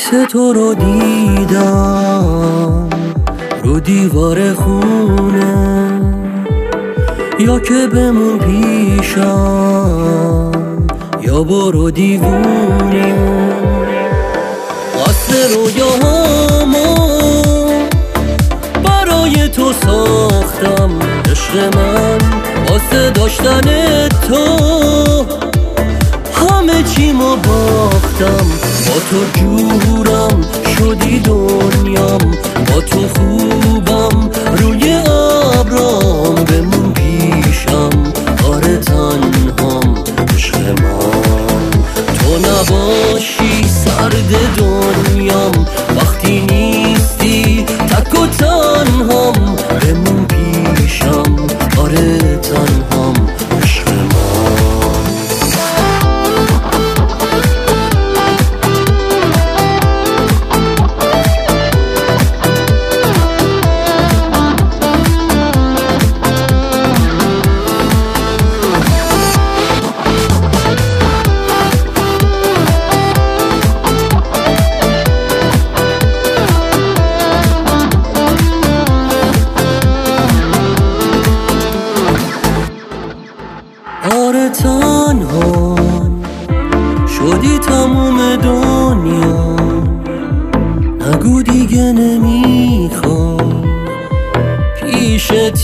عکس تو رو دیدم رو دیوار خونه، یا که بمون پیشم یا برو دیوونی. قصر رویاهامو برای تو ساختم عشق من، واسه داشتن تو همه چیمو باختم. با تو جورم شدی دنیام، با تو خوبم روی ابرام، بمون پیشم آره تنهام عشق من. تو نباشی سرد دنیام، وقتی نیستی تک و تنهام، بمون پیشم آره تنهام عشق من. آره تنها شدی تموم دنیا، نگو دیگه نمیخوام پیشت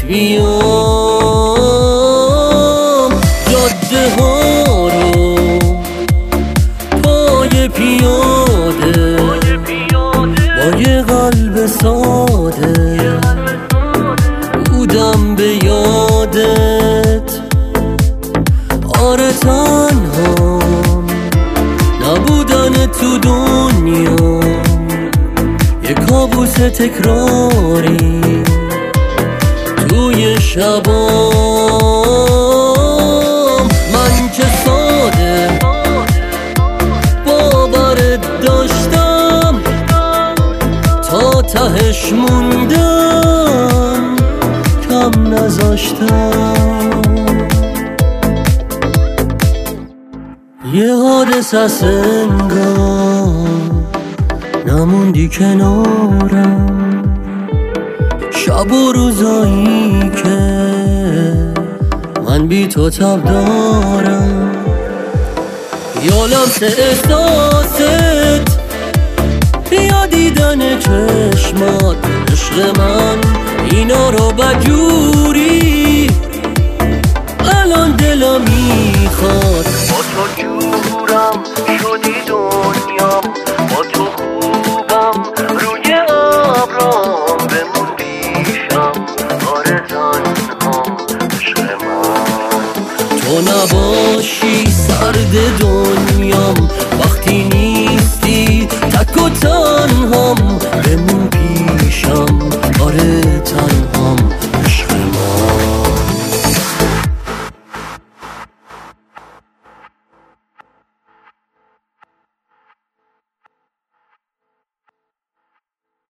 بیام. جاده ها رو پای پیاده با یه قلب ساده بودم به یادت. آره تنهام نبودن تو دنیا یه کابوس تکراری توی شبام. من که ساده باورت داشتم، تا تهش موندم کم نذاشتم. یه حادثه است انگار نموندی کنارم، شب و روزایی که من بی تو تب دارم. یا لمس احساست یا دیدن چشمات عشق من، اینا رو بجوری الان دلم میخواد. با تو جورم شدی دنیام، با تو خوبم روی ابرام، بمون پیشم آره تنهام عشق من. تو نباشی سرد دنیام،